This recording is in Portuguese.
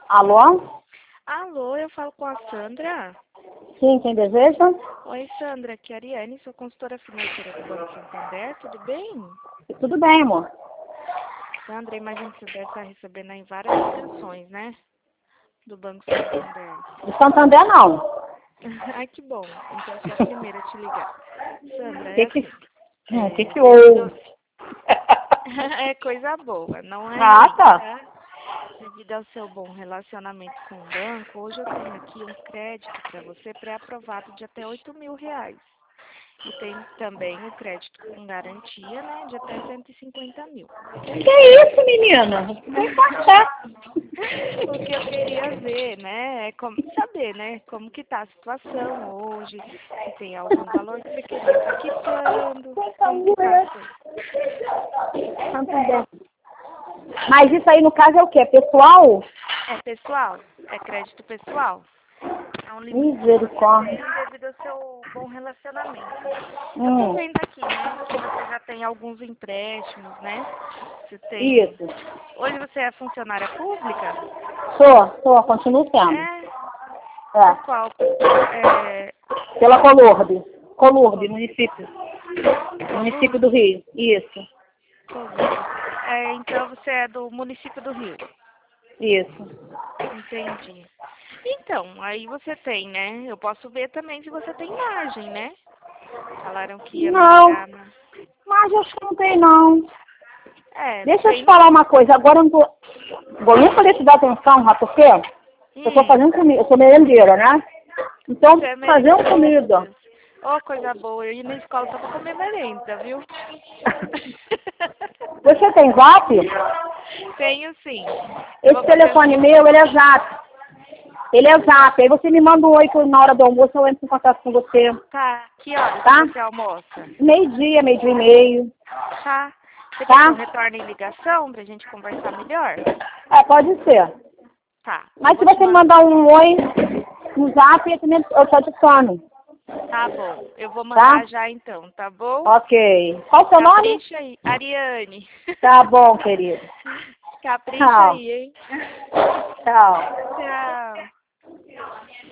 Alô? Alô, eu falo com a Sandra. Sim, quem deseja? Oi, Sandra, aqui é a Ariane, sou consultora financeira do Banco Santander, tudo bem? Tudo bem, amor. Sandra, imagino que você deve estar recebendo aí várias ligações, né? Do Banco Santander. De Santander, não. Ai, que bom. Então, eu sou a primeira a te ligar. Sandra, O é que que, assim, que, que houve? devido... é coisa boa, não é Ah, ruim, tá. tá? Devido ao seu bom relacionamento com o banco, hoje eu tenho aqui um crédito para você pré-aprovado de até R$ 8.000. E tem também o crédito com garantia, né, de até 150 mil. Que isso, menina? Vem passar. O que eu queria ver, né, é saber, né, como que tá a situação hoje, se tem algum valor que você queria estar quitando, como que tá as coisas. Santander. Mas isso aí, no caso, é o quê? Pessoal? É pessoal? É crédito pessoal? É um limite que você Misericórdia. tem devido ao seu bom relacionamento. Eu tô Hum, vendo aqui, né, que você já tem alguns empréstimos, né? Você tem... isso. Hoje você é funcionária pública? Continuo sendo. É, por É. qual? É, Pela Colurbe. Colurbe, Col- município. Município do Colurbe? Rio. Isso. Colurbe. É, então você é do município do Rio. Isso. Entendi. Então, aí você tem, né? Eu posso ver também se você tem margem, né? Falaram que ia Não, melhorar, mas acho que não tem, não. É, Deixa eu te tem falar sim. uma coisa. Agora eu não tô... Vou nem poder te dar atenção, sabe por quê? Eu tô Hum, fazendo comida. Eu sou merendeira, né? Então, você é fazendo Oh, meu comida. Deus. Oh, coisa boa. Eu ia na escola só pra comer merenda, viu? Você tem Zap? Tenho sim. Eu Esse vou fazer o telefone seguinte. meu, ele é Zap. Ele é Zap. Aí você me manda um oi na hora do almoço, eu entro em contato com você. Tá, que horas que Tá? você almoça? Meio-dia, meio-dia e meio. Tá. Você quer que eu Tá? retorne em ligação pra gente conversar melhor? É, pode ser. Tá. Eu Mas se vou te você me mandar. mandar um oi no Zap, eu te adiciono. Tá bom. Eu vou Tá? mandar já então, tá bom? Ok. Qual o seu nome? Capricha aí. Ariane. Tá bom, querido. Capricha Tchau. aí, hein? Tchau. Tchau.